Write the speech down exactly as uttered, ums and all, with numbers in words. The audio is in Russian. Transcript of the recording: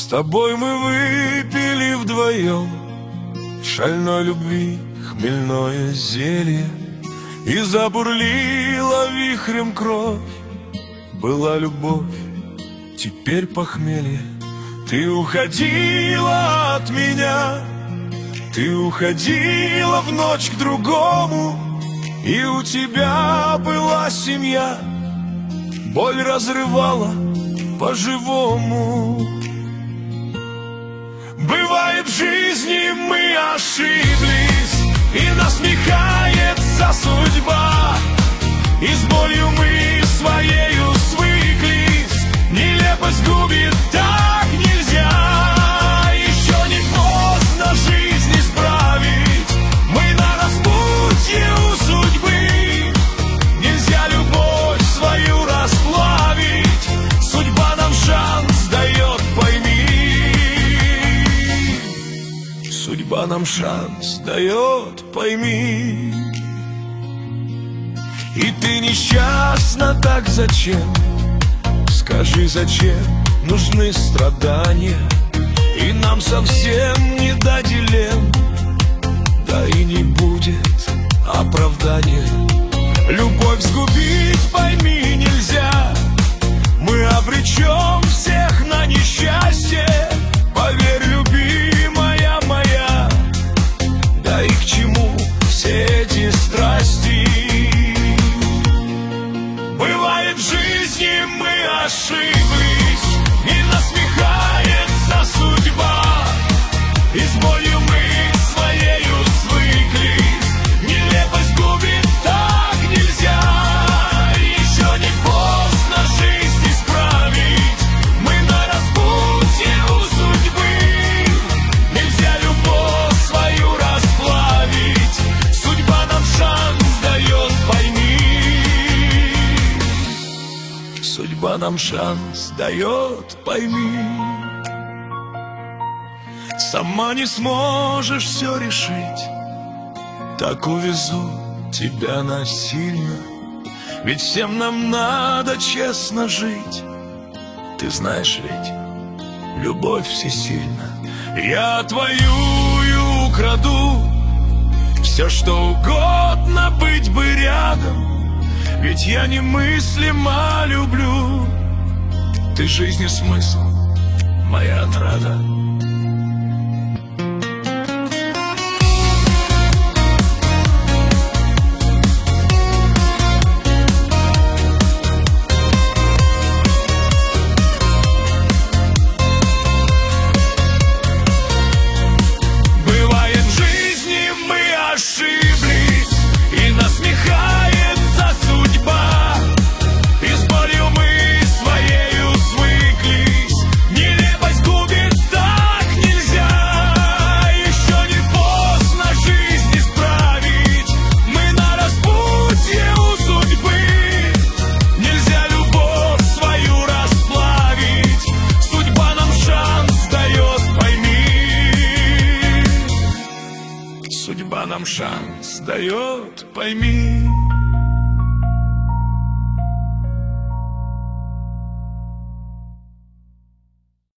С тобой мы выпили вдвоем шальной любви хмельное зелье, и забурлила вихрем кровь. Была любовь, теперь похмелье. Ты уходила от меня, ты уходила в ночь к другому, и у тебя была семья. Боль разрывала по-живому. Бывает, в жизни мы ошиблись, и насмехается судьба, и с болью мы своею свыклись. Нелепость губит, так нельзя. Еще не поздно жизнь исправить, мы на распутье у судьбы. Нельзя любовь свою расплавить, судьба нам шанс дает, пойми. Судьба нам шанс дает, пойми. И ты несчастна, так зачем? Скажи, зачем нужны страдания? И нам совсем не до дилемм, да и не будет оправдания. Любовь сгубить, пойми, нельзя. Мы обречем всех на несчастье. Поверь, любимая моя, да и к чему все эти страсти? Бывает, в жизни мы ошиблись, и насмехается судьба, и с болью мы своею свыклись. Нелепость губит, так нельзя. Еще не поздно жизнь исправить, мы на распутье у судьбы. Нельзя любовь свою расплавить, судьба нам шанс дает, пойми. Судьба нам шанс дает, пойми. Сама не сможешь все решить, так увезу тебя насильно. Ведь всем нам надо честно жить. Ты знаешь ведь, любовь всесильна. Я твою украду, все что угодно, быть бы рядом. Ведь я немыслимо люблю. Ты жизни смысл, моя отрада. Бывает, в жизни мы ошиблись, и насмехается судьба, и с болью мы своею свыклись. Нелепость губит, так нельзя. Еще не поздно жизнь исправить, мы на распутье у судьбы. Нельзя любовь свою расплавить, судьба нам шанс дает, пойми. Судьба нам шанс дает, пойми.